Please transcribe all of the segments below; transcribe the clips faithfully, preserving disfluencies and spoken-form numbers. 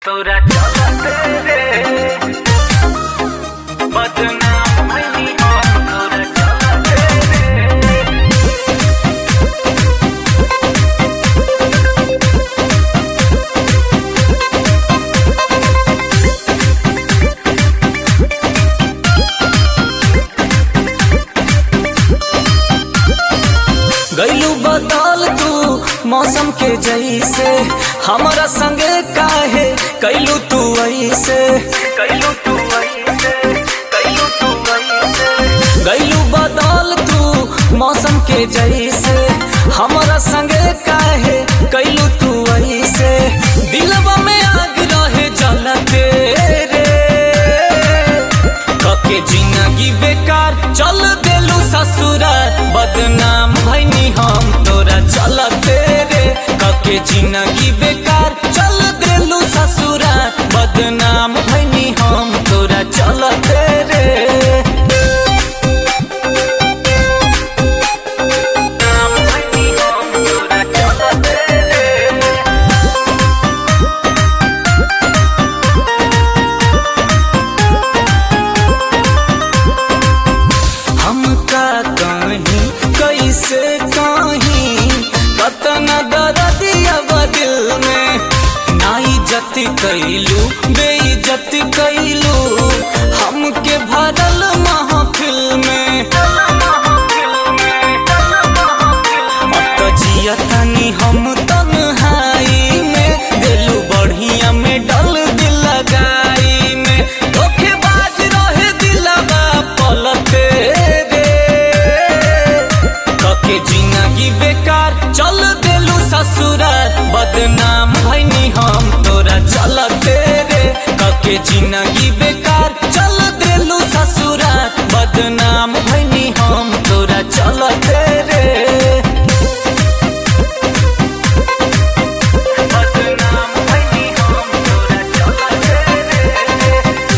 तोरा चलते रे बदनाम भइली हम तोरा चलते रे। गइलू बदल तू मौसम के जैसे हमारा संगे काहे कैलू तू ऐसे कैलू तू ऐसे कैलू तू ऐसे गइलू बदल तू मौसम के जैसे हमारा संगे काहे कैलू तू ऐसे दिलवा में आग रहे जलते रे कके जिंदगी बेकार चल देलू ससुराल बदनाम भइनी हम तोरा चलते रे कके जिंदगी बेकार चल देलू ससुराल बदनाम भइनी हम तोरा चलते रे। नाम भइली हम तोरा चलते रे। हमका कहीं कैसे कहीं कतना दर्दिया दिल में नाई जति कैलू बेइज्जत कैलू हमके भरल महफिल में अब तो जिया तनी हम तन्हाई में दिलू बढ़िया में डल दिल लगाई में धोखेबाज रहे दिलवा पलटे रे कके जिंदगी बेकार चल देलू ससुराल बदनाम भइनी हम तोरा चलते रे कके जिंदगी बेकार चल देलू ससुराल बदनाम भइनी हम तोरा चलते रे। बदनाम भइली हम तोरा चलते रे।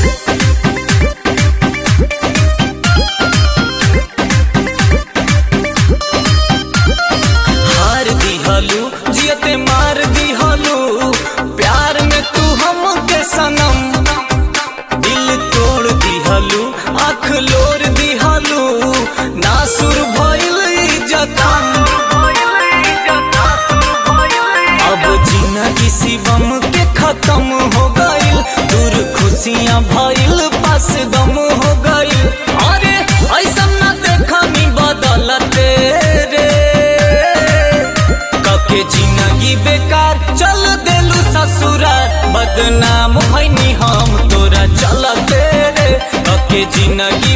हार दिहलू जियते मार दिहलू प्यार में तू हमके सनम दिल तोड़ दिहलू आँख लोर दिहलू नासुर भइल इज्जतम अब जिंदगी शिवम के खत्म हो गइल दूर खुशियां भइल पास दम हो गइल अरे ऐसा न देखनी बदलते रे कके जिंदगी बेकार चल देलू ससुराल बदनाम भइनी हम तोरा चलते रे कके जिंदगी